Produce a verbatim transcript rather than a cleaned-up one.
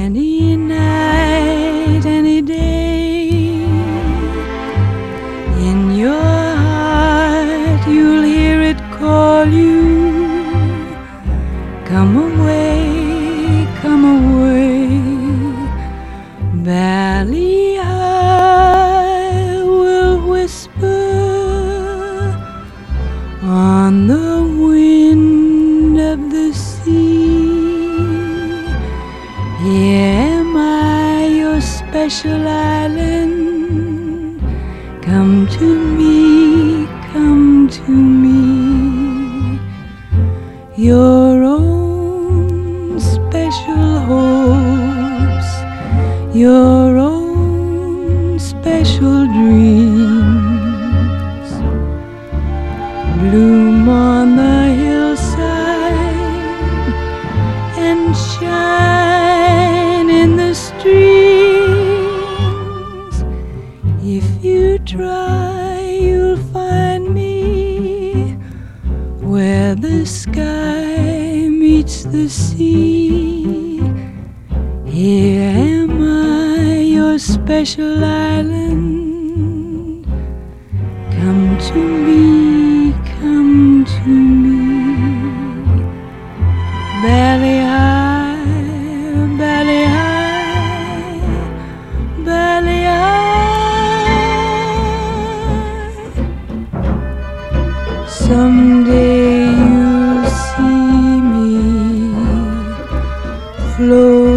Any night, any day, in your heart you'll hear it call you. Come away, come away, valley high will whisper on the wind of the sea. Here am I, your special island. Come to me, come to me. Your own special hopes, your own special dreams bloom on the hillside and shine in the streams. If you try, you'll find me where the sky meets the sea. Here am I, your special island. Come to me.